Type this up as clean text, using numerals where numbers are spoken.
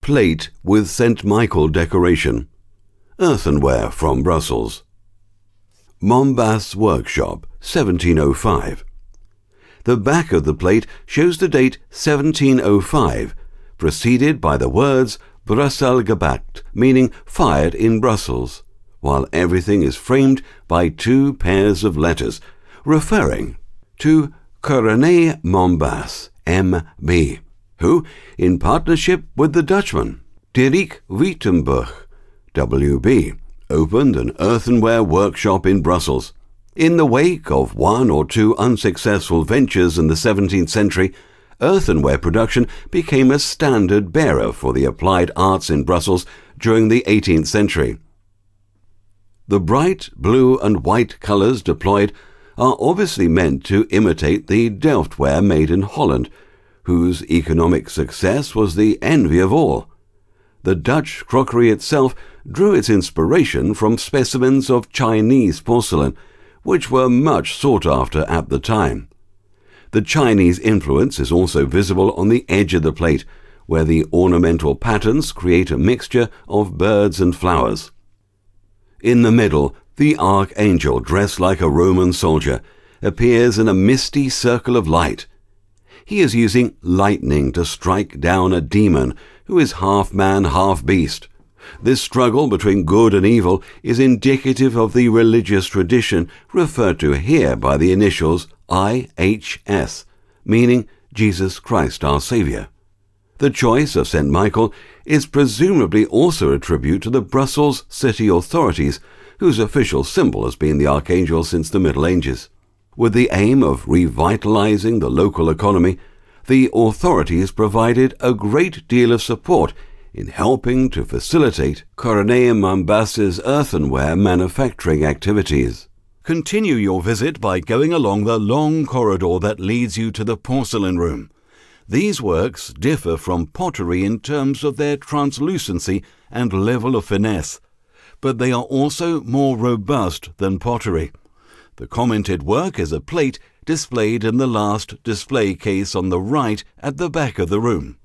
Plate with St. Michael decoration. Earthenware from Brussels. Mombas Workshop, 1705. The back of the plate shows the date 1705, preceded by the words Brussel gebakt, meaning fired in Brussels, while everything is framed by two pairs of letters, referring to Coronnet Mombas, M.B., who, in partnership with the Dutchman Dirk Wittenberg, W.B., opened an earthenware workshop in Brussels. In the wake of one or two unsuccessful ventures in the 17th century, earthenware production became a standard bearer for the applied arts in Brussels during the 18th century. The bright blue and white colours deployed are obviously meant to imitate the Delftware made in Holland, whose economic success was the envy of all. The Dutch crockery itself drew its inspiration from specimens of Chinese porcelain, which were much sought after at the time. The Chinese influence is also visible on the edge of the plate, where the ornamental patterns create a mixture of birds and flowers. In the middle, the archangel, dressed like a Roman soldier, appears in a misty circle of light. He is using lightning to strike down a demon who is half man, half beast. This struggle between good and evil is indicative of the religious tradition referred to here by the initials IHS, meaning Jesus Christ our Saviour. The choice of St. Michael is presumably also a tribute to the Brussels city authorities, whose official symbol has been the archangel since the Middle Ages. With the aim of revitalizing the local economy, the authorities provided a great deal of support in helping to facilitate Coronnet Mombas's earthenware manufacturing activities. Continue your visit by going along the long corridor that leads you to the porcelain room. These works differ from pottery in terms of their translucency and level of finesse, but they are also more robust than pottery. The commented work is a plate displayed in the last display case on the right at the back of the room.